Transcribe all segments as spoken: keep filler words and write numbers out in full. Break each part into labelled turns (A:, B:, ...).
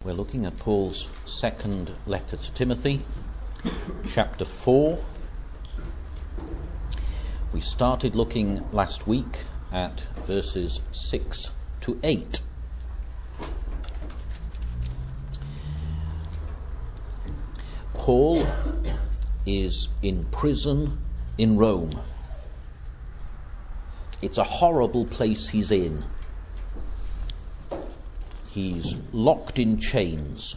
A: We're looking at Paul's second letter to Timothy, chapter four. We started looking last week at verses six to eight. Paul is in prison in Rome. It's a horrible place he's in. He's locked in chains.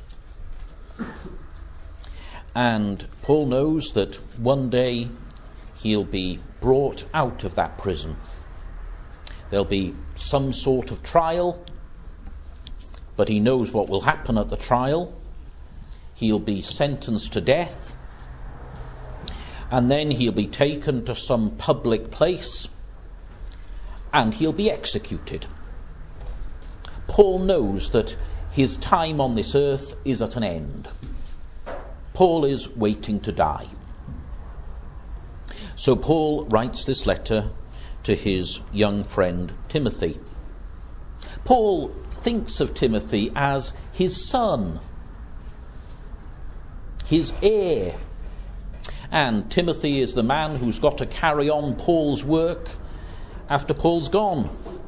A: And Paul knows that one day he'll be brought out of that prison. There'll be some sort of trial, but he knows what will happen at the trial. He'll be sentenced to death, and then he'll be taken to some public place, and he'll be executed. Paul knows that his time on this earth is at an end. Paul is waiting to die. So Paul writes this letter to his young friend Timothy. Paul thinks of Timothy as his son, his heir. And Timothy is the man who's got to carry on Paul's work after Paul's gone.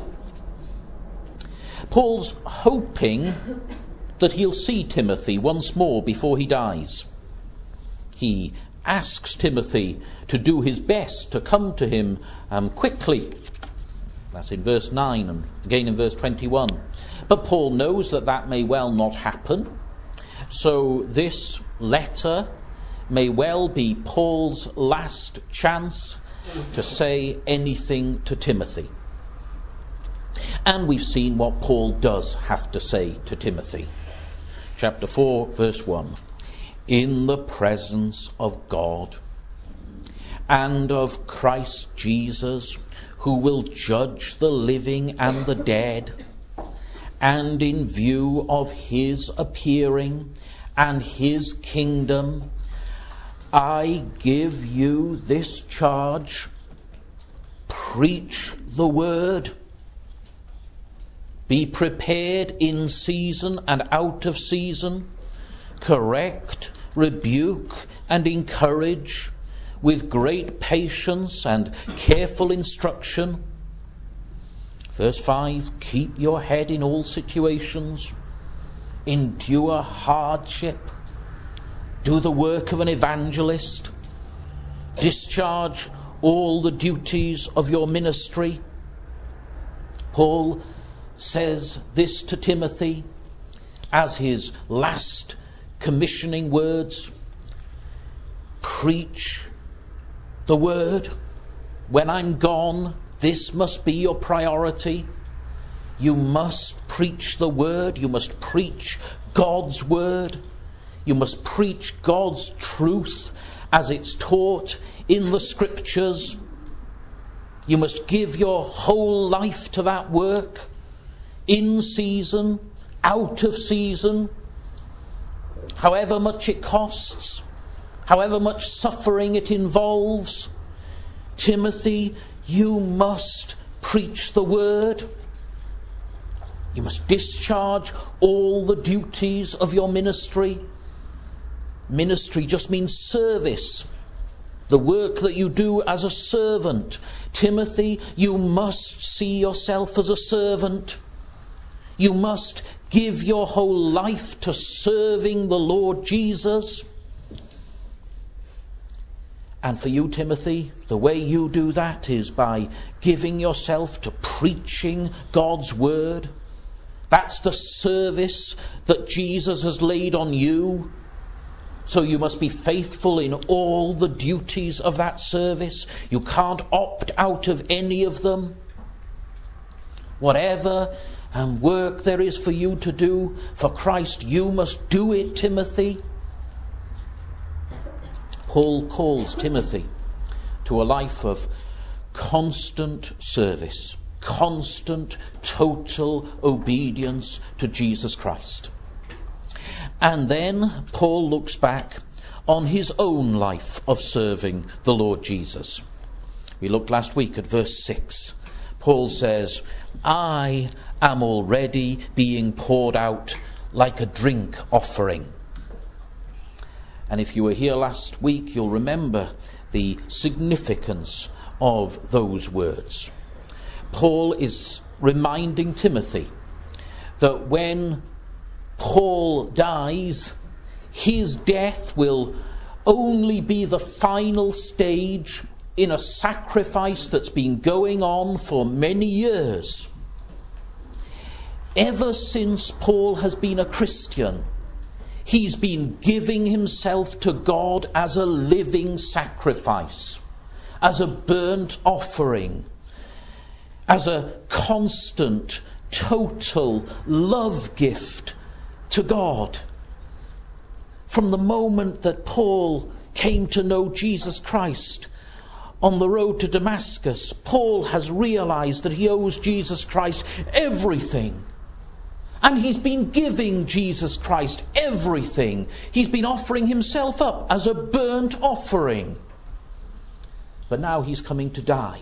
A: Paul's hoping that he'll see Timothy once more before he dies. He asks Timothy to do his best to come to him um, quickly. That's in verse nine and again in verse twenty-one. But Paul knows that that may well not happen. So this letter may well be Paul's last chance to say anything to Timothy. And we've seen what Paul does have to say to Timothy. Chapter four, verse one. In the presence of God and of Christ Jesus, who will judge the living and the dead, and in view of his appearing and his kingdom, I give you this charge: preach the word. Be prepared in season and out of season. Correct, rebuke, and encourage with great patience and careful instruction. Verse five, keep your head in all situations. Endure hardship. Do the work of an evangelist. Discharge all the duties of your ministry. Paul says this to Timothy as his last commissioning words. Preach the word. When I'm gone, this must be your priority. You must preach the word. You must preach God's word. You must preach God's truth as it's taught in the scriptures. You must give your whole life to that work. In season, out of season, however much it costs, however much suffering it involves. Timothy, you must preach the word. You must discharge all the duties of your ministry. Ministry just means service. The work that you do as a servant. Timothy, you must see yourself as a servant. You must give your whole life to serving the Lord Jesus. And for you, Timothy, the way you do that is by giving yourself to preaching God's word. That's the service that Jesus has laid on you. So you must be faithful in all the duties of that service. You can't opt out of any of them. Whatever and work there is for you to do for Christ, you must do it, Timothy. Paul calls Timothy to a life of constant service, constant, total obedience to Jesus Christ. And then Paul looks back on his own life of serving the Lord Jesus. We looked last week at verse six. Paul says, I am already being poured out like a drink offering. And if you were here last week, you'll remember the significance of those words. Paul is reminding Timothy that when Paul dies, his death will only be the final stage in a sacrifice that's been going on for many years. Ever since Paul has been a Christian, he's been giving himself to God as a living sacrifice, as a burnt offering, as a constant, total love gift to God. From the moment that Paul came to know Jesus Christ on the road to Damascus, Paul has realized that he owes Jesus Christ everything. And he's been giving Jesus Christ everything. He's been offering himself up as a burnt offering. But now he's coming to die.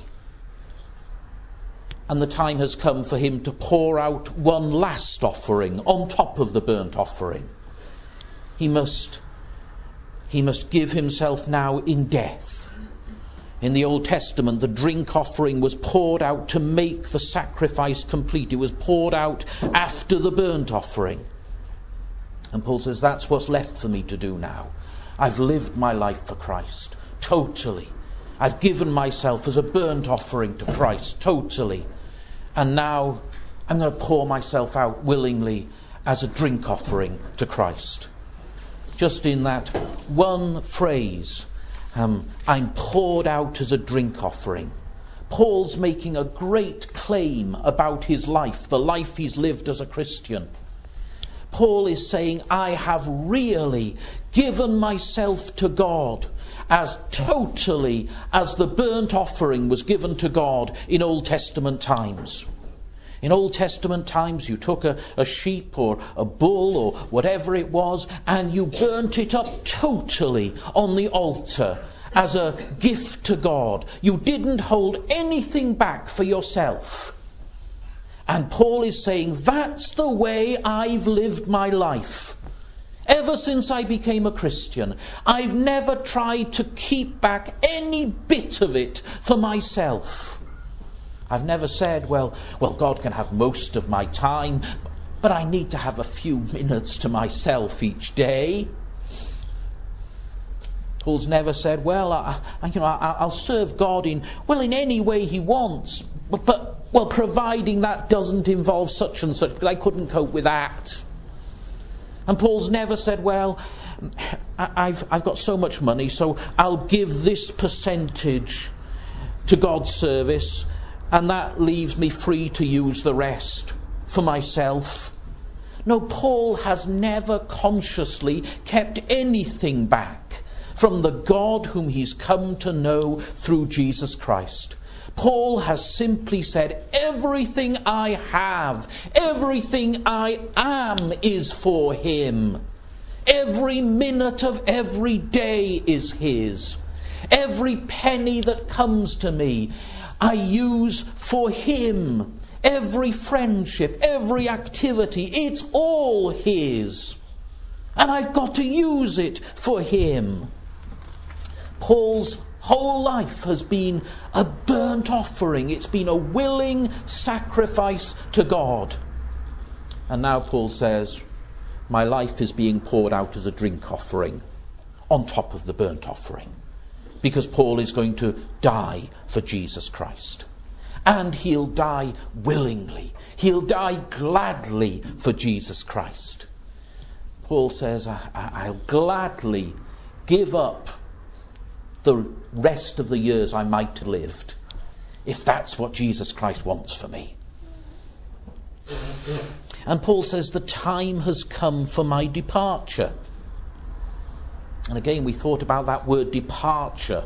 A: And the time has come for him to pour out one last offering on top of the burnt offering. He must, he must give himself now in death. In the Old Testament, the drink offering was poured out to make the sacrifice complete. It was poured out after the burnt offering. And Paul says, that's what's left for me to do now. I've lived my life for Christ, totally. I've given myself as a burnt offering to Christ, totally. And now I'm going to pour myself out willingly as a drink offering to Christ. Just in that one phrase, Um, I'm poured out as a drink offering. Paul's making a great claim about his life, the life he's lived as a Christian. Paul is saying, I have really given myself to God as totally as the burnt offering was given to God in Old Testament times. In Old Testament times, you took a, a sheep or a bull or whatever it was, and you burnt it up totally on the altar as a gift to God. You didn't hold anything back for yourself. And Paul is saying, that's the way I've lived my life. Ever since I became a Christian, I've never tried to keep back any bit of it for myself. I've never said, well, well, God can have most of my time, but I need to have a few minutes to myself each day. Paul's never said, well, I, I, you know, I, I'll serve God in, well, in any way he wants, but, but, well, providing that doesn't involve such and such, because I couldn't cope with that. And Paul's never said, well, I, I've, I've got so much money, so I'll give this percentage to God's service, and that leaves me free to use the rest for myself. No, Paul has never consciously kept anything back from the God whom he's come to know through Jesus Christ. Paul has simply said, everything I have, everything I am is for him. Every minute of every day is his. Every penny that comes to me, I use for him. Every friendship, every activity, it's all his. And I've got to use it for him. Paul's whole life has been a burnt offering. It's been a willing sacrifice to God. And now Paul says, my life is being poured out as a drink offering on top of the burnt offering. Because Paul is going to die for Jesus Christ. And he'll die willingly. He'll die gladly for Jesus Christ. Paul says, I, I, I'll gladly give up the rest of the years I might have lived, if that's what Jesus Christ wants for me. And Paul says, the time has come for my departure. And again, we thought about that word departure.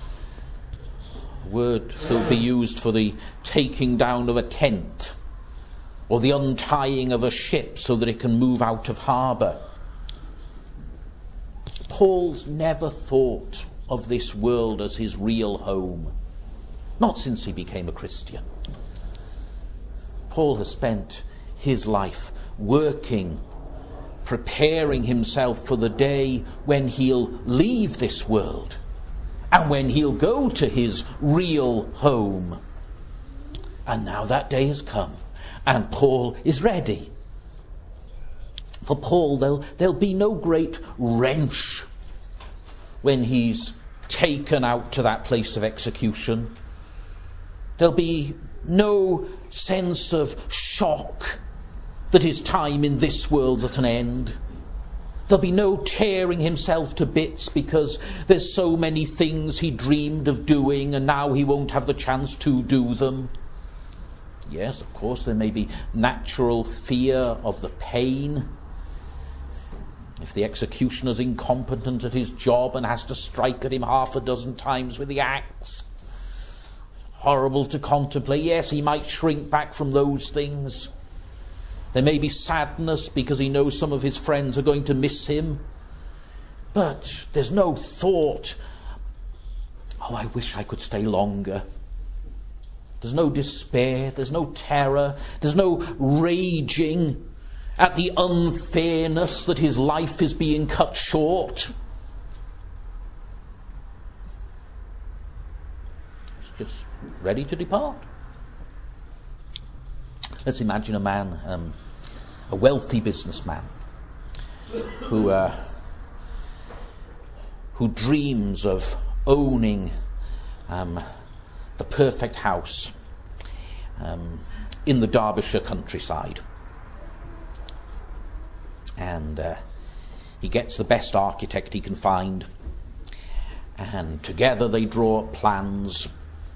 A: A word that will be used for the taking down of a tent, or the untying of a ship so that it can move out of harbour. Paul's never thought of this world as his real home. Not since he became a Christian. Paul has spent his life working preparing himself for the day when he'll leave this world and when he'll go to his real home. And now that day has come, and Paul is ready. For Paul, there'll, there'll be no great wrench when he's taken out to that place of execution. There'll be no sense of shock that his time in this world's at an end. There'll be no tearing himself to bits because there's so many things he dreamed of doing and now he won't have the chance to do them. Yes, of course, there may be natural fear of the pain. If the executioner's incompetent at his job and has to strike at him half a dozen times with the axe, horrible to contemplate. Yes, he might shrink back from those things. There may be sadness because he knows some of his friends are going to miss him. But there's no thought, oh, I wish I could stay longer. There's no despair, there's no terror, there's no raging at the unfairness that his life is being cut short. It's just ready to depart. Let's imagine a man, um, a wealthy businessman, who uh, who dreams of owning um, the perfect house um, in the Derbyshire countryside. And uh, he gets the best architect he can find, and together they draw up plans.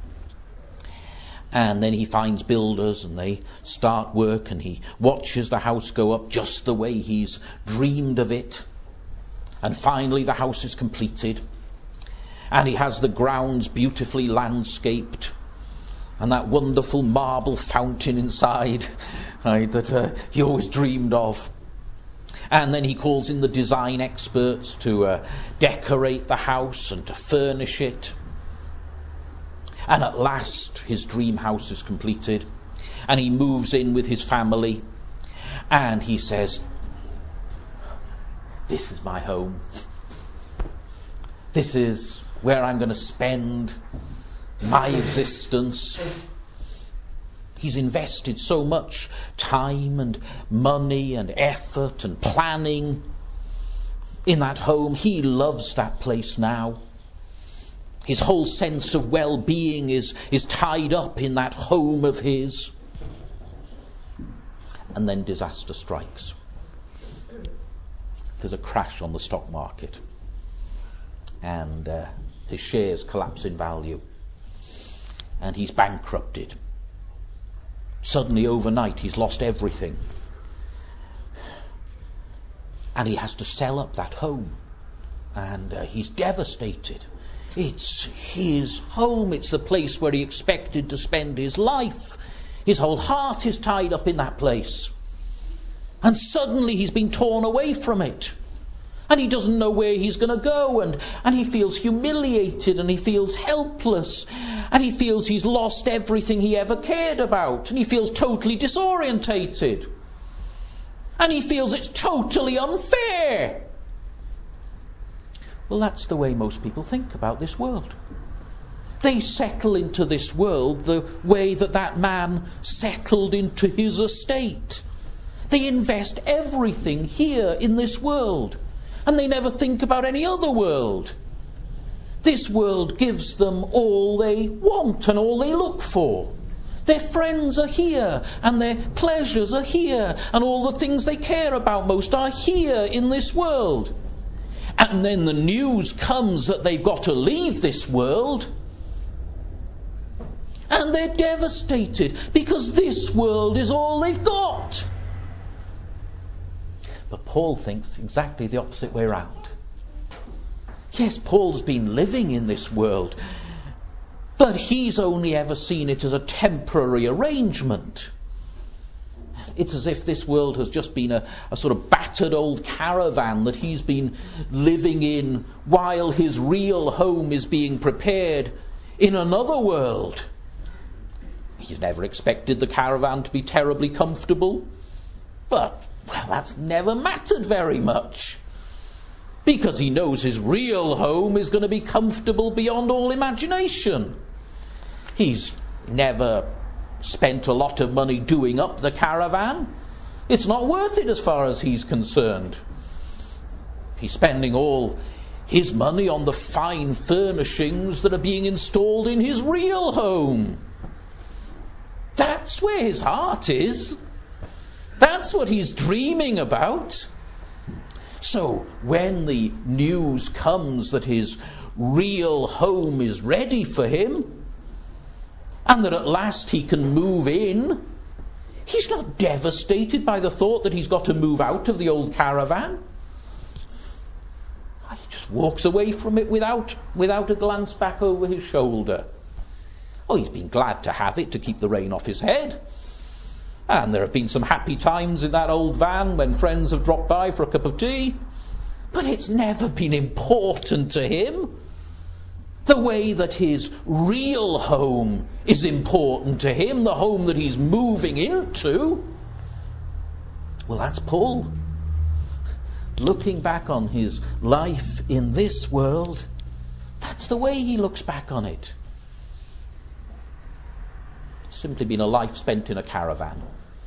A: And then he finds builders and they start work, and he watches the house go up just the way he's dreamed of it. And finally the house is completed, and he has the grounds beautifully landscaped and that wonderful marble fountain inside, right, that uh, he always dreamed of. And then he calls in the design experts to uh, decorate the house and to furnish it. And at last his dream house is completed, and he moves in with his family, and he says, this is my home. This is where I'm going to spend my existence. He's invested so much time and money and effort and planning in that home. He loves that place now. His whole sense of well-being is, is tied up in that home of his. And then disaster strikes. There's a crash on the stock market, and uh, his shares collapse in value, and he's bankrupted. Suddenly, overnight, he's lost everything, and he has to sell up that home, and uh, he's devastated. It's his home. It's the place where he expected to spend his life. His whole heart is tied up in that place. And suddenly he's been torn away from it. And he doesn't know where he's going to go. And, and he feels humiliated, and he feels helpless. And he feels he's lost everything he ever cared about. And he feels totally disorientated. And he feels it's totally unfair. Well, that's the way most people think about this world. They settle into this world the way that that man settled into his estate. They invest everything here in this world, and they never think about any other world. This world gives them all they want and all they look for. Their friends are here, and their pleasures are here, and all the things they care about most are here in this world. And then the news comes that they've got to leave this world, and they're devastated because this world is all they've got. But Paul thinks exactly the opposite way around. Yes, Paul's been living in this world, but he's only ever seen it as a temporary arrangement. It's as if this world has just been a, a sort of battered old caravan that he's been living in while his real home is being prepared in another world. He's never expected the caravan to be terribly comfortable, but well, that's never mattered very much, because he knows his real home is going to be comfortable beyond all imagination. He's never spent a lot of money doing up the caravan. It's not worth it as far as he's concerned. He's spending all his money on the fine furnishings that are being installed in his real home. That's where his heart is. That's what he's dreaming about. So when the news comes that his real home is ready for him, and that at last he can move in, he's not devastated by the thought that he's got to move out of the old caravan. He just walks away from it without, without a glance back over his shoulder. Oh, he's been glad to have it to keep the rain off his head. And there have been some happy times in that old van when friends have dropped by for a cup of tea. But it's never been important to him the way that his real home is important to him, the home that he's moving into. Well, that's Paul. Looking back on his life in this world, that's the way he looks back on it. It's simply been a life spent in a caravan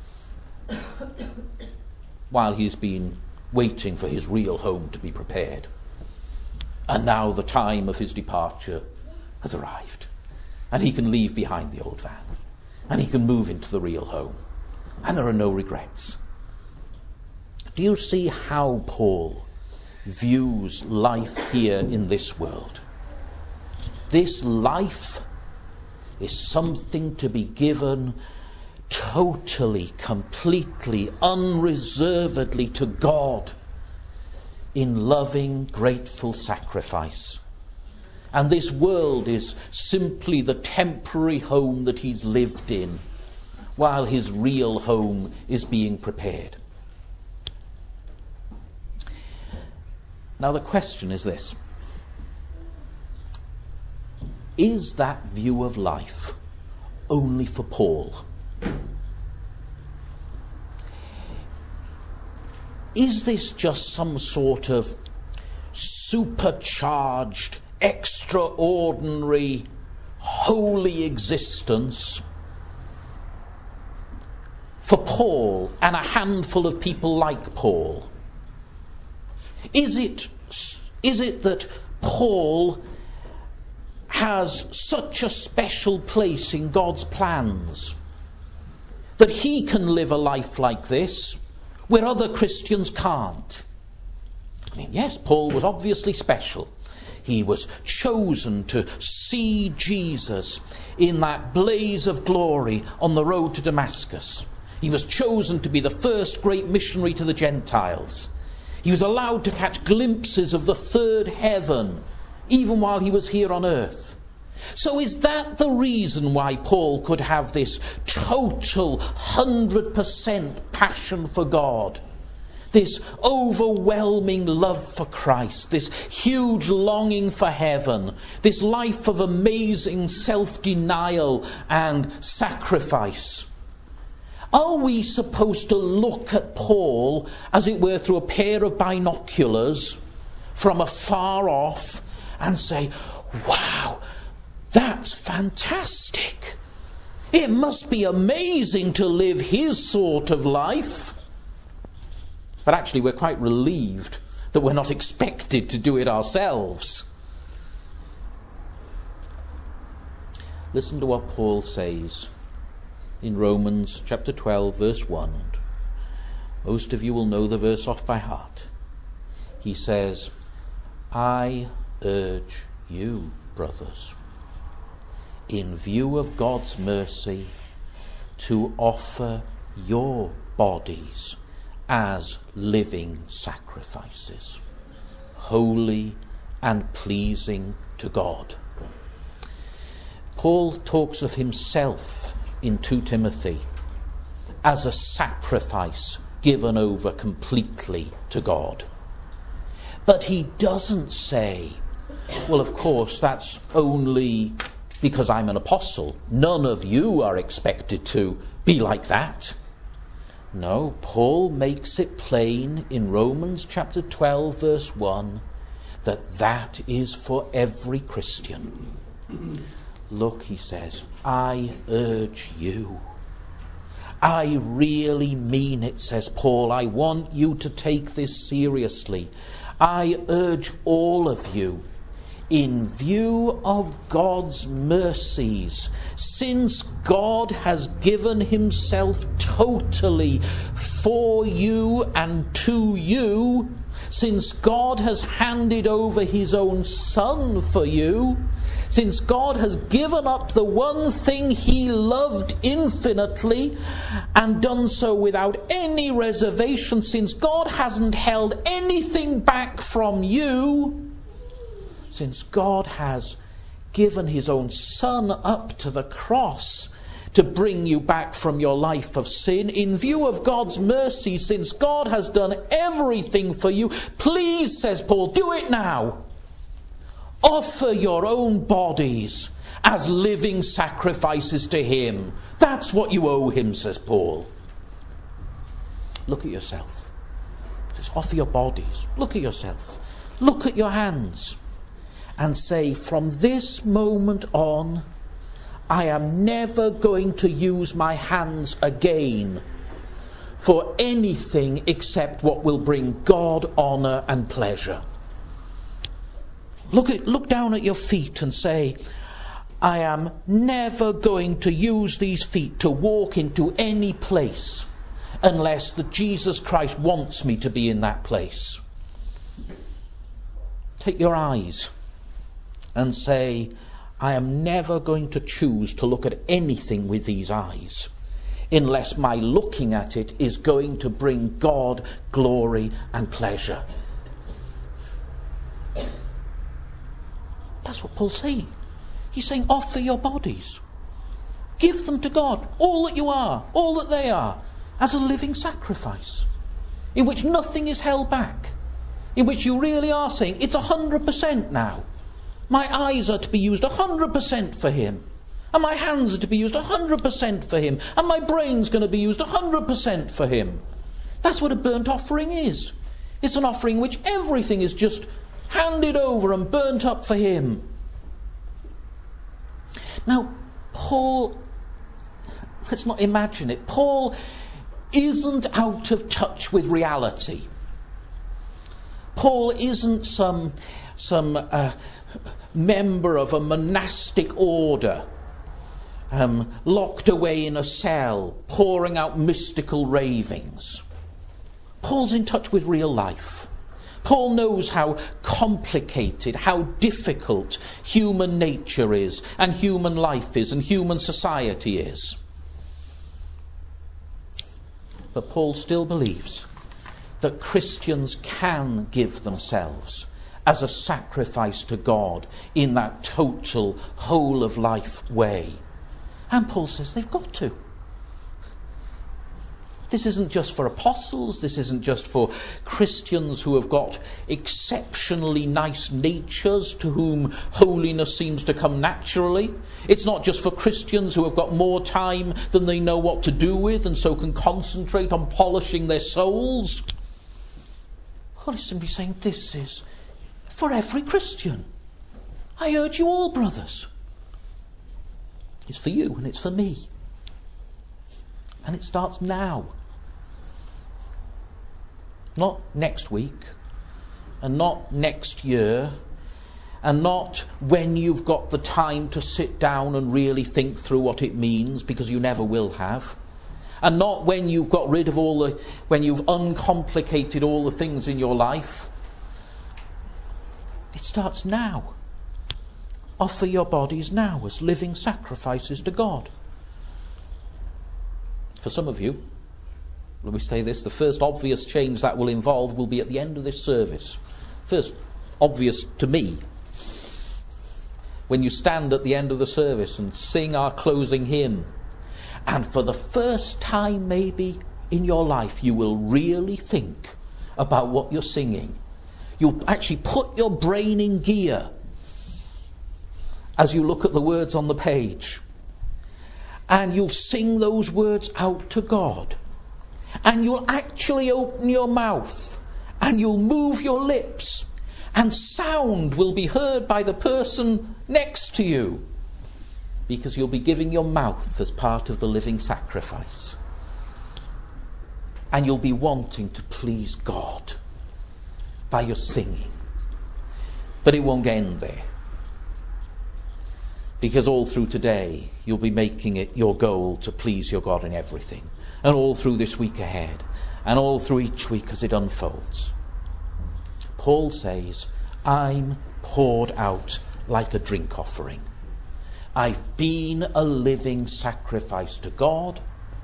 A: while he's been waiting for his real home to be prepared. And now the time of his departure has arrived, and he can leave behind the old van, and he can move into the real home, and there are no regrets. Do you see how Paul views life here in this world? This life is something to be given totally, completely, unreservedly to God in loving, grateful sacrifice. And this world is simply the temporary home that he's lived in, while his real home is being prepared. Now the question is this: is that view of life only for Paul? Is this just some sort of supercharged, extraordinary, holy existence for Paul and a handful of people like Paul? Is it, is it that Paul has such a special place in God's plans that he can live a life like this where other Christians can't? I mean, yes, Paul was obviously special. He was chosen to see Jesus in that blaze of glory on the road to Damascus. He was chosen to be the first great missionary to the Gentiles. He was allowed to catch glimpses of the third heaven, even while he was here on earth. So is that the reason why Paul could have this total one hundred percent passion for God? This overwhelming love for Christ, this huge longing for heaven, this life of amazing self-denial and sacrifice? Are we supposed to look at Paul, as it were, through a pair of binoculars from afar off and say, wow, that's fantastic. It must be amazing to live his sort of life. But actually we're quite relieved that we're not expected to do it ourselves. Listen to what Paul says in Romans chapter twelve, verse one. Most of you will know the verse off by heart. He says, I urge you, brothers, in view of God's mercy, to offer your bodies as living sacrifices, holy and pleasing to God. Paul talks of himself in Second Timothy as a sacrifice given over completely to God. But he doesn't say, well, of course, that's only because I'm an apostle. None of you are expected to be like that. No, Paul makes it plain in Romans chapter twelve verse one that that is for every Christian. Look, he says, I urge you. I really mean it, says Paul. I want you to take this seriously. I urge all of you, in view of God's mercies, since God has given himself totally for you and to you, since God has handed over his own Son for you, since God has given up the one thing he loved infinitely and done so without any reservation, since God hasn't held anything back from you, since God has given his own Son up to the cross to bring you back from your life of sin, in view of God's mercy, since God has done everything for you, please, says Paul, do it now. Offer your own bodies as living sacrifices to him. That's what you owe him, says Paul. Look at yourself. Just offer your bodies. Look at yourself. Look at your hands. And say, from this moment on, I am never going to use my hands again for anything except what will bring God honour and pleasure. Look at, look down at your feet and say, I am never going to use these feet to walk into any place unless that Jesus Christ wants me to be in that place. Take your eyes and say, I am never going to choose to look at anything with these eyes unless my looking at it is going to bring God glory and pleasure. That's what Paul's saying. He's saying, offer your bodies. Give them to God, all that you are, all that they are, as a living sacrifice, in which nothing is held back, in which you really are saying, it's one hundred percent now. My eyes are to be used one hundred percent for him, and my hands are to be used one hundred percent for him, and my brain's going to be used one hundred percent for him. That's what a burnt offering is. It's an offering in which everything is just handed over and burnt up for him. Now, Paul, let's not imagine it. Paul isn't out of touch with reality. Paul isn't some some uh, member of a monastic order, um, locked away in a cell, pouring out mystical ravings. Paul's in touch with real life. Paul knows how complicated, how difficult human nature is, and human life is, and human society is. But Paul still believes that Christians can give themselves as a sacrifice to God in that total, whole of life way. And Paul says they've got to. This isn't just for apostles, this isn't just for Christians who have got exceptionally nice natures to whom holiness seems to come naturally. It's not just for Christians who have got more time than they know what to do with and so can concentrate on polishing their souls. Paul is simply saying this is for every Christian. I urge you all, brothers. It's for you and it's for me. And it starts now. Not next week, and not next year, and not when you've got the time to sit down and really think through what it means, because you never will have. And not when you've got rid of all the, when you've uncomplicated all the things in your life. It starts now. Offer your bodies now as living sacrifices to God. For some of you, let me say this, the first obvious change that will involve will be at the end of this service. First obvious to me, when you stand at the end of the service and sing our closing hymn, and for the first time maybe in your life you will really think about what you're singing. You'll actually put your brain in gear as you look at the words on the page. And you'll sing those words out to God. And you'll actually open your mouth and you'll move your lips, and sound will be heard by the person next to you, because you'll be giving your mouth as part of the living sacrifice. And you'll be wanting to please God by your singing. But it won't end there. Because all through today, you'll be making it your goal to please your God in everything. And all through this week ahead. And all through each week as it unfolds. Paul says, I'm poured out like a drink offering. I've been a living sacrifice to God.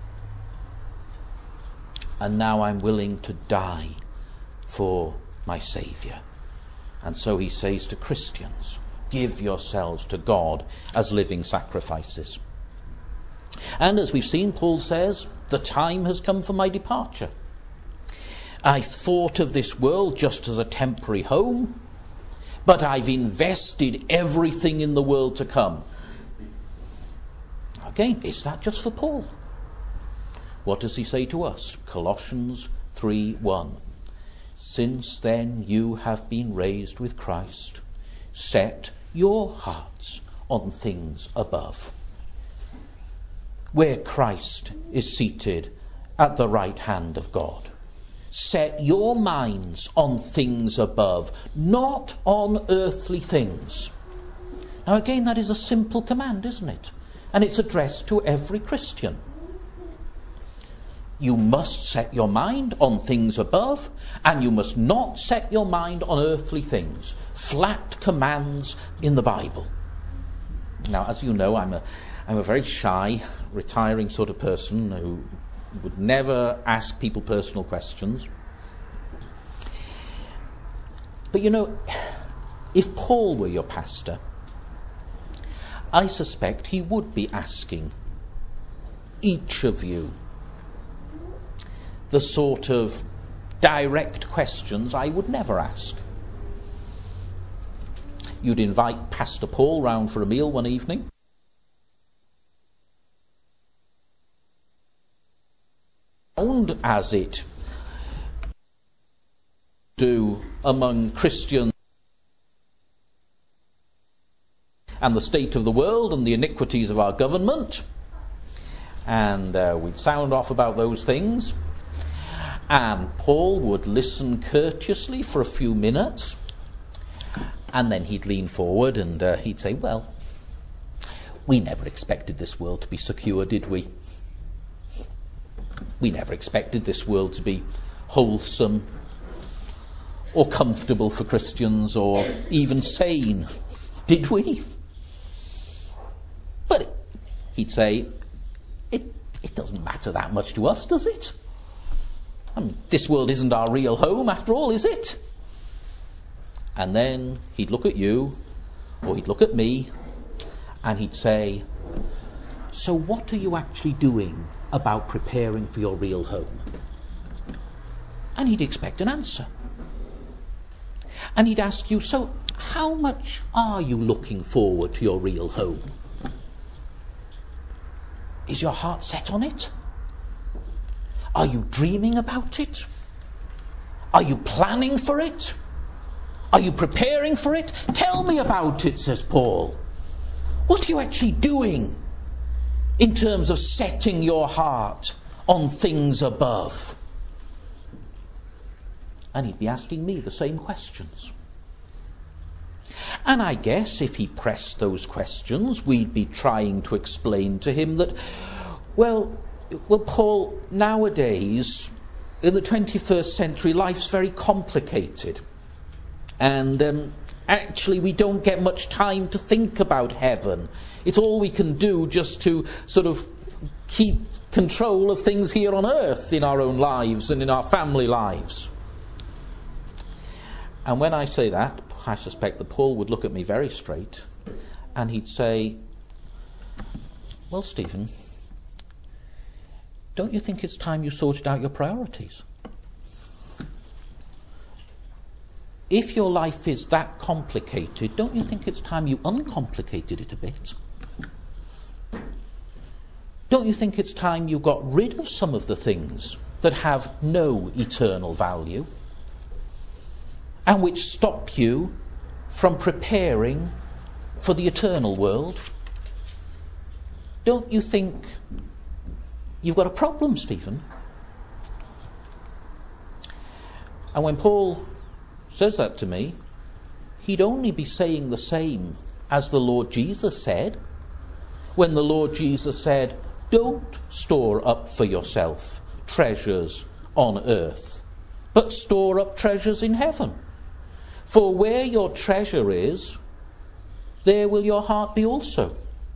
A: And now I'm willing to die for my Saviour. And so he says to Christians, give yourselves to God as living sacrifices. And as we've seen, Paul says, the time has come for my departure. I thought of this world just as a temporary home, but I've invested everything in the world to come. Again, is that just for Paul? What does he say to us? Colossians three one. Since then you have been raised with Christ. Set your hearts on things above, where Christ is seated at the right hand of God. Set your minds on things above, not on earthly things. Now again, that is a simple command, isn't it? And it's addressed to every Christian. You must set your mind on things above, and you must not set your mind on earthly things. Flat commands in the Bible. Now, as you know, I'm a, I'm a very shy, retiring sort of person who would never ask people personal questions. But you know, if Paul were your pastor, I suspect he would be asking each of you the sort of direct questions I would never ask. You'd invite Pastor Paul round for a meal one evening. As it do among Christians and the state of the world and the iniquities of our government. And uh, we'd sound off about those things. And Paul would listen courteously for a few minutes. And then he'd lean forward and uh, he'd say, well, we never expected this world to be secure, did we? We never expected this world to be wholesome or comfortable for Christians or even sane, did we? But he'd say, it, it doesn't matter that much to us, does it? I mean, this world isn't our real home after all, is it? And then he'd look at you, or he'd look at me, and he'd say, so what are you actually doing about preparing for your real home? And he'd expect an answer. And he'd ask you, so how much are you looking forward to your real home? Is your heart set on it? Are you dreaming about it? Are you planning for it? Are you preparing for it? Tell me about it, says Paul. What are you actually doing in terms of setting your heart on things above? And he'd be asking me the same questions. And I guess if he pressed those questions, we'd be trying to explain to him that, well, well, Paul, nowadays, in the twenty-first century, life's very complicated. And um, actually, we don't get much time to think about heaven. It's all we can do just to sort of keep control of things here on earth in our own lives and in our family lives. And when I say that, I suspect that Paul would look at me very straight and he'd say, well, Stephen, don't you think it's time you sorted out your priorities? If your life is that complicated, don't you think it's time you uncomplicated it a bit? Don't you think it's time you got rid of some of the things that have no eternal value and which stop you from preparing for the eternal world, don't you think you've got a problem, Stephen? And when Paul says that to me, he'd only be saying the same as the Lord Jesus said, when the Lord Jesus said, don't store up for yourself treasures on earth, but store up treasures in heaven. For where your treasure is, there will your heart be also.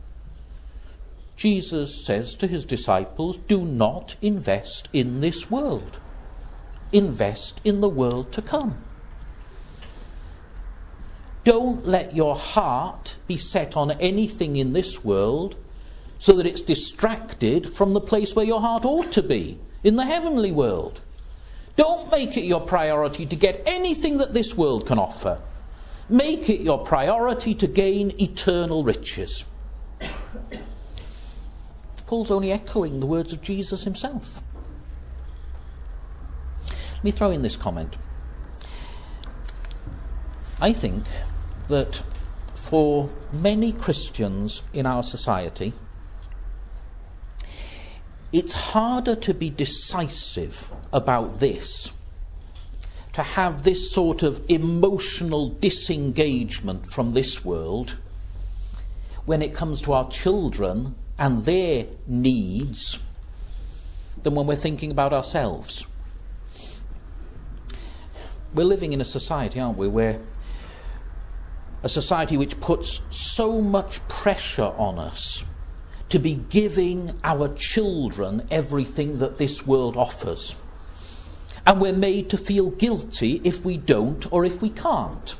A: Jesus says to his disciples, do not invest in this world. Invest in the world to come. Don't let your heart be set on anything in this world so that it's distracted from the place where your heart ought to be, in the heavenly world. Don't make it your priority to get anything that this world can offer. Make it your priority to gain eternal riches. Paul's only echoing the words of Jesus himself. Let me throw in this comment. I think that for many Christians in our society, it's harder to be decisive about this, to have this sort of emotional disengagement from this world when it comes to our children and their needs than when we're thinking about ourselves. We're living in a society, aren't we, where a society which puts so much pressure on us to be giving our children everything that this world offers. And we're made to feel guilty if we don't or if we can't.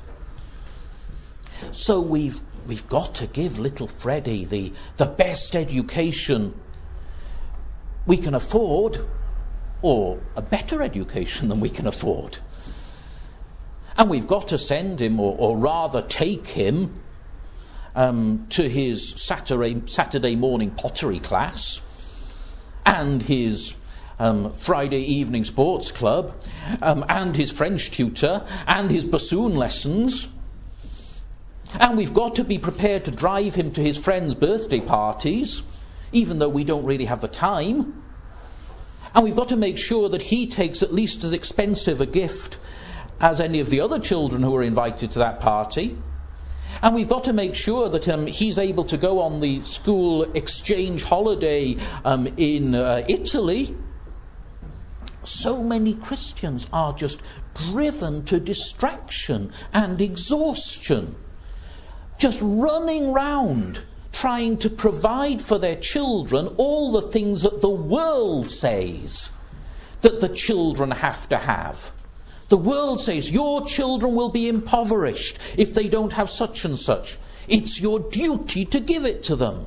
A: So we've we've got to give little Freddie the, the best education we can afford, or a better education than we can afford. And we've got to send him, or, or rather take him, um, to his Saturday, Saturday morning pottery class and his um, Friday evening sports club um, and his French tutor and his bassoon lessons. And we've got to be prepared to drive him to his friends' birthday parties, even though we don't really have the time. And we've got to make sure that he takes at least as expensive a gift as any of the other children who are invited to that party. And we've got to make sure that um, he's able to go on the school exchange holiday um, in uh, Italy. So many Christians are just driven to distraction and exhaustion, just running round trying to provide for their children all the things that the world says that the children have to have. The world says your children will be impoverished if they don't have such and such. It's your duty to give it to them.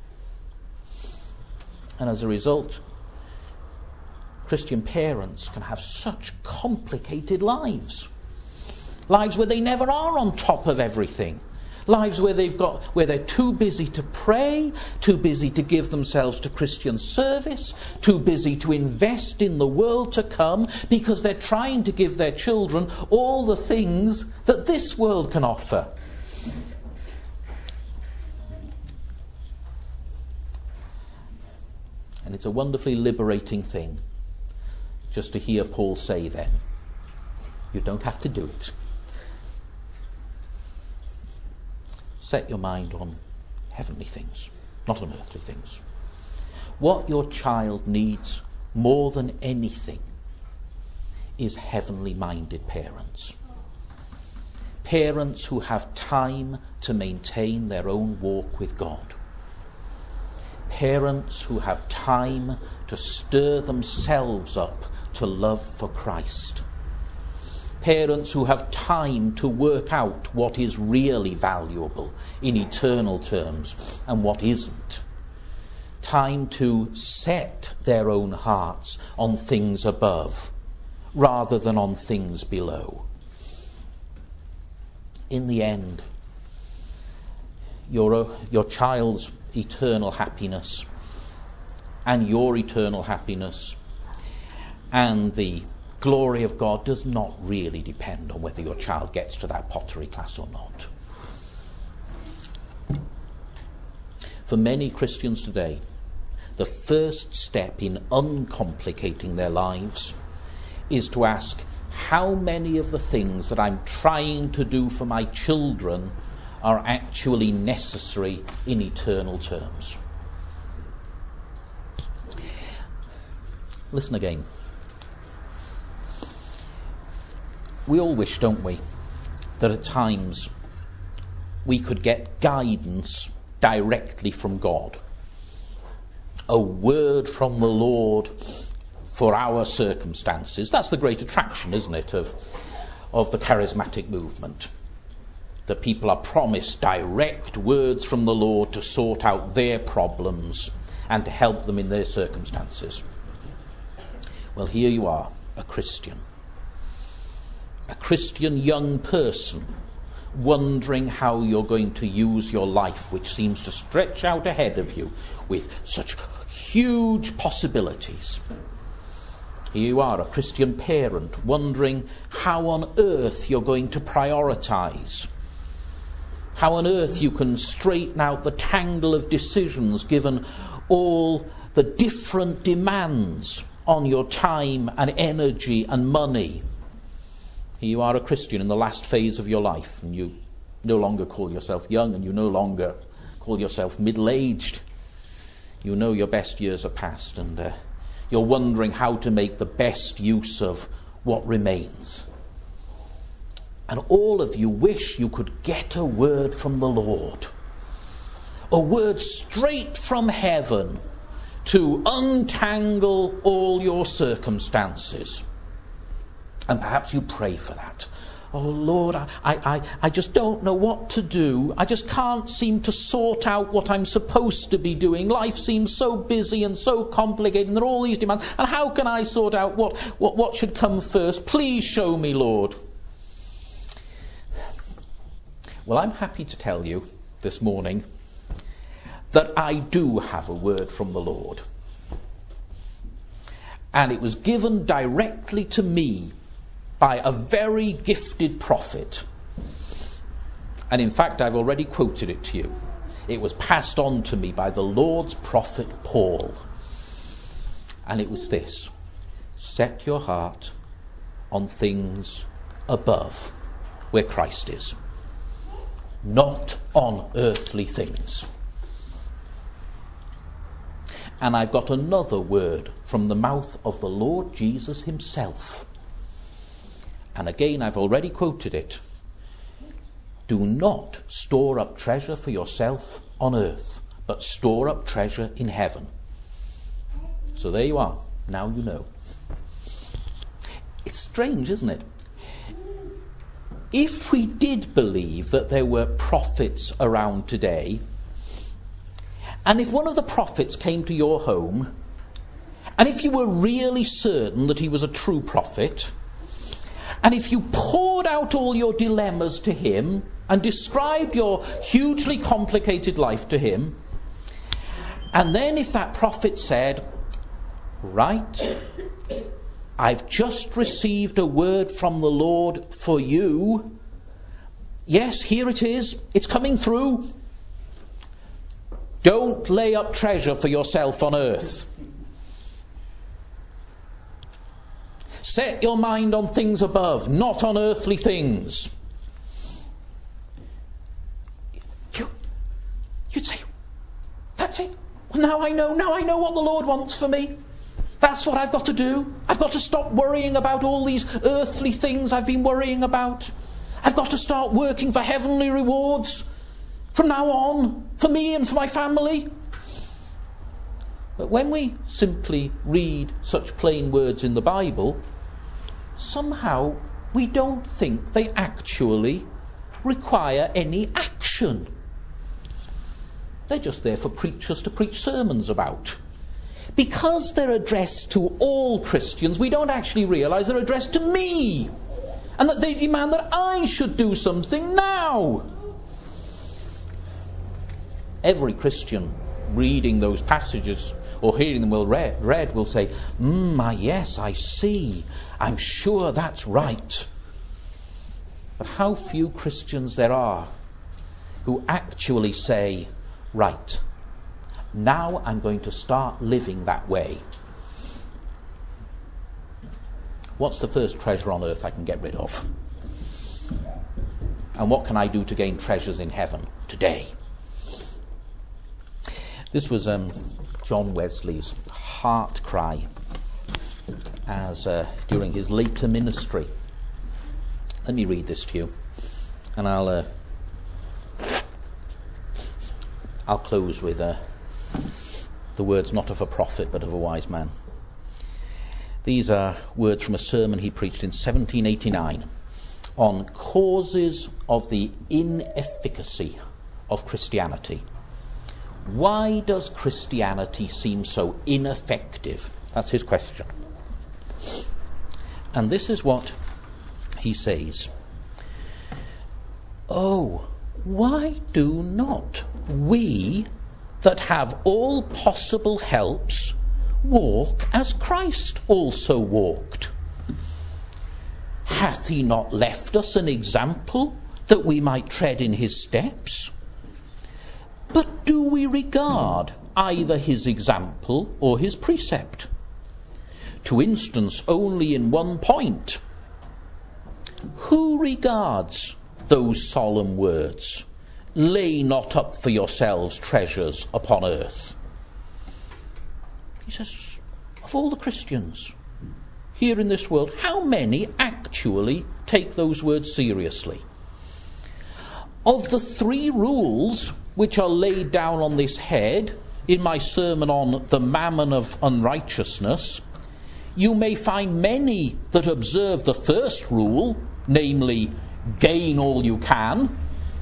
A: And as a result, Christian parents can have such complicated lives. Lives where they never are on top of everything. Lives where they've got where they're too busy to pray, too busy to give themselves to Christian service, too busy to invest in the world to come, because they're trying to give their children all the things that this world can offer. And it's a wonderfully liberating thing just to hear Paul say then, you don't have to do it. Set your mind on heavenly things, not on earthly things. What your child needs more than anything is heavenly minded parents. Parents who have time to maintain their own walk with God. Parents who have time to stir themselves up to love for Christ. Parents who have time to work out what is really valuable in eternal terms and what isn't. Time to set their own hearts on things above rather than on things below. In the end, your, your child's eternal happiness and your eternal happiness And the glory of God does not really depend on whether your child gets to that pottery class or not. For many Christians today, the first step in uncomplicating their lives is to ask, how many of the things that I'm trying to do for my children are actually necessary in eternal terms? Listen again. We all wish, don't we, that at times we could get guidance directly from God. A word from the Lord for our circumstances. That's the great attraction, isn't it, of, of the charismatic movement. That people are promised direct words from the Lord to sort out their problems and to help them in their circumstances. Well, here you are, a Christian. A Christian young person wondering how you're going to use your life, which seems to stretch out ahead of you with such huge possibilities. Here you are, a Christian parent, wondering how on earth you're going to prioritize, how on earth you can straighten out the tangle of decisions given all the different demands on your time and energy and money. Here you are, a Christian in the last phase of your life, and you no longer call yourself young, and you no longer call yourself middle-aged. You know your best years are past, and uh, you're wondering how to make the best use of what remains. And all of you wish you could get a word from the Lord, a word straight from heaven to untangle all your circumstances. And perhaps you pray for that. Oh Lord, I, I, I just don't know what to do. I just can't seem to sort out what I'm supposed to be doing. Life seems so busy and so complicated, and there are all these demands. And how can I sort out what, what, what should come first? Please show me, Lord. Well, I'm happy to tell you this morning that I do have a word from the Lord. And it was given directly to me by a very gifted prophet. And in fact, I've already quoted it to you. It was passed on to me by the Lord's prophet Paul. And it was this: set your heart on things above, where Christ is, not on earthly things. And I've got another word from the mouth of the Lord Jesus himself. And again, I've already quoted it. Do not store up treasure for yourself on earth, but store up treasure in heaven. So there you are. Now you know. It's strange, isn't it? If we did believe that there were prophets around today, and if one of the prophets came to your home, and if you were really certain that he was a true prophet, and if you poured out all your dilemmas to him and described your hugely complicated life to him, and then if that prophet said, right, I've just received a word from the Lord for you. Yes, here it is. It's coming through. Don't lay up treasure for yourself on earth. Set your mind on things above, not on earthly things. You, you'd say, that's it. Well, now I know, now I know what the Lord wants for me. That's what I've got to do. I've got to stop worrying about all these earthly things I've been worrying about. I've got to start working for heavenly rewards from now on, for me and for my family. But when we simply read such plain words in the Bible, somehow we don't think they actually require any action. They're just there for preachers to preach sermons about. Because they're addressed to all Christians, we don't actually realise they're addressed to me, and that they demand that I should do something now. Every Christian reading those passages or hearing them well read, read will say, mm, ah, yes, I see. I'm sure that's right. But how few Christians there are who actually say, right, now I'm going to start living that way. What's the first treasure on earth I can get rid of? And what can I do to gain treasures in heaven today? This was um, John Wesley's heart cry as uh, during his later ministry. Let me read this to you, and I'll uh, I'll close with uh, the words not of a prophet but of a wise man. These are words from a sermon he preached in seventeen eighty-nine on causes of the inefficacy of Christianity. Why does Christianity seem so ineffective? That's his question. And this is what he says. Oh, why do not we that have all possible helps walk as Christ also walked? Hath he not left us an example that we might tread in his steps? But do we regard either his example or his precept? To instance only in one point. Who regards those solemn words, lay not up for yourselves treasures upon earth? He says, of all the Christians here in this world, how many actually take those words seriously? Of the three rules which are laid down on this head in my sermon on the mammon of unrighteousness, you may find many that observe the first rule, namely, gain all you can.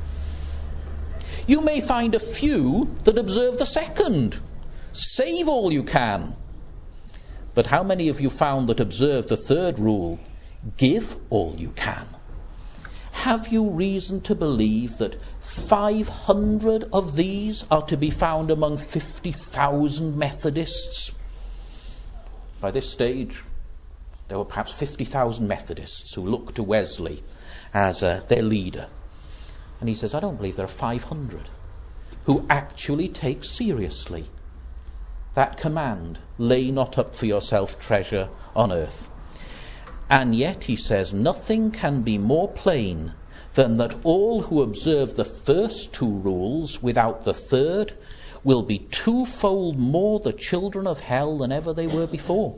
A: You may find a few that observe the second, save all you can. But how many of you found that observe the third rule, give all you can? Have you reason to believe that five hundred of these are to be found among fifty thousand Methodists? By this stage, there were perhaps fifty thousand Methodists who looked to Wesley as uh, their leader. And he says, I don't believe there are five hundred who actually take seriously that command, lay not up for yourself treasure on earth. And yet, he says, nothing can be more plain than that all who observe the first two rules without the third will be twofold more the children of hell than ever they were before.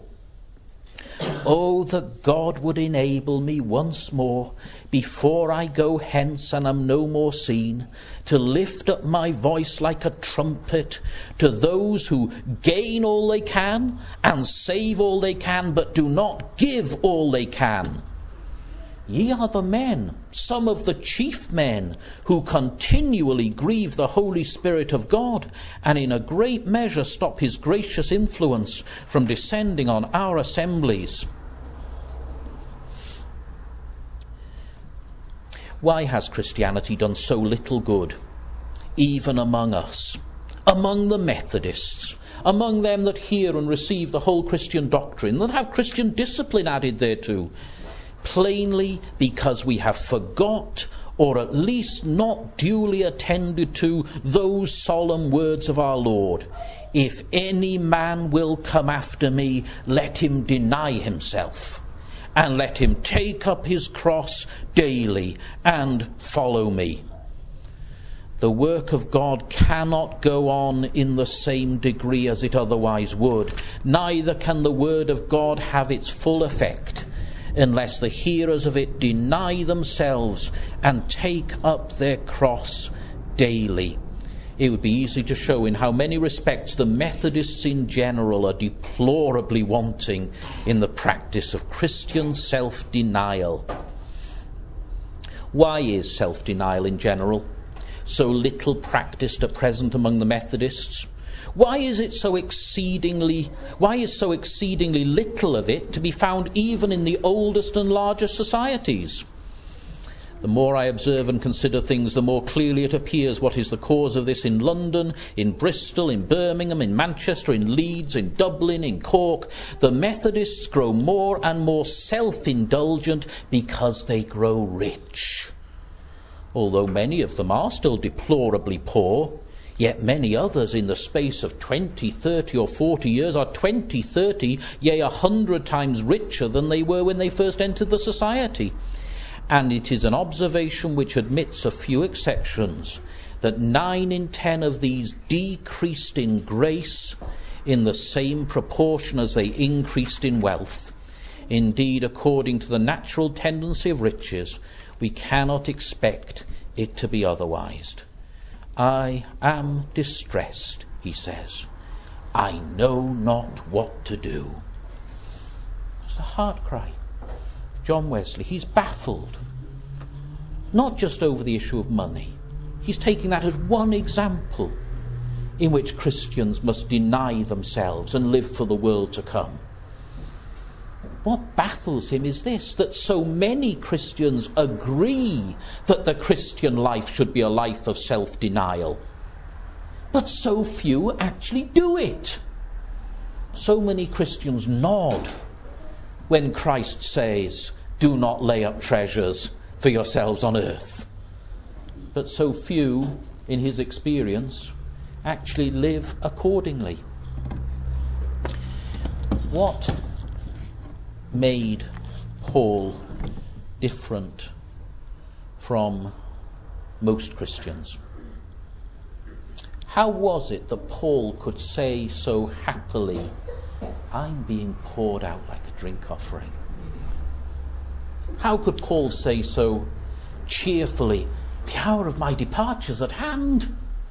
A: Oh, that God would enable me once more, before I go hence and am no more seen, to lift up my voice like a trumpet to those who gain all they can and save all they can, but do not give all they can. Ye are the men, some of the chief men, who continually grieve the Holy Spirit of God, and in a great measure stop his gracious influence from descending on our assemblies. Why has Christianity done so little good, even among us, among the Methodists, among them that hear and receive the whole Christian doctrine, that have Christian discipline added thereto? Plainly because we have forgot, or at least not duly attended to, those solemn words of our Lord. If any man will come after me, let him deny himself, and let him take up his cross daily and follow me. The work of God cannot go on in the same degree as it otherwise would. Neither can the word of God have its full effect unless the hearers of it deny themselves and take up their cross daily. It would be easy to show in how many respects the Methodists in general are deplorably wanting in the practice of Christian self-denial. Why is self-denial in general so little practiced at present among the Methodists? Why is it so exceedingly, why is so exceedingly little of it to be found even in the oldest and largest societies? The more I observe and consider things, the more clearly it appears what is the cause of this in London, in Bristol, in Birmingham, in Manchester, in Leeds, in Dublin, in Cork. The Methodists grow more and more self-indulgent because they grow rich. Although many of them are still deplorably poor, yet many others in the space of twenty, thirty or forty years are twenty, thirty, yea, a hundred times richer than they were when they first entered the society. And it is an observation which admits a few exceptions, that nine in ten of these decreased in grace in the same proportion as they increased in wealth. Indeed, according to the natural tendency of riches, we cannot expect it to be otherwise. I am distressed, he says. I know not what to do. It's the heart cry. John Wesley, he's baffled. Not just over the issue of money. He's taking that as one example in which Christians must deny themselves and live for the world to come. What baffles him is this, that so many Christians agree that the Christian life should be a life of self-denial, but so few actually do it. So many Christians nod when Christ says, do not lay up treasures for yourselves on earth. But so few, in his experience, actually live accordingly. What made Paul different from most Christians? How was it that Paul could say so happily, I'm being poured out like a drink offering? How could Paul say so cheerfully, the hour of my departure is at hand?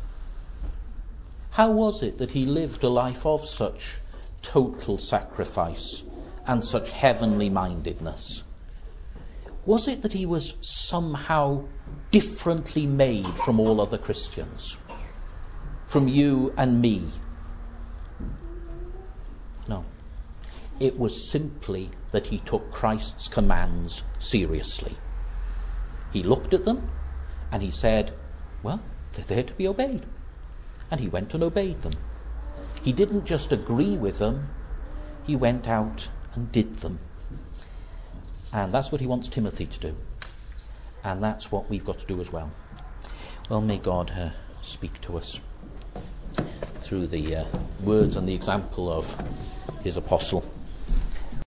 A: How was it that he lived a life of such total sacrifice and such heavenly mindedness? Was it that he was somehow differently made from all other Christians? From you and me? No. It was simply that he took Christ's commands seriously. He looked at them and he said, well, they're there to be obeyed. And he went and obeyed them. He didn't just agree with them, he went out and did them. And that's what he wants Timothy to do. And that's what we've got to do as well. Well, may God uh, speak to us through the uh, words and the example of his apostle.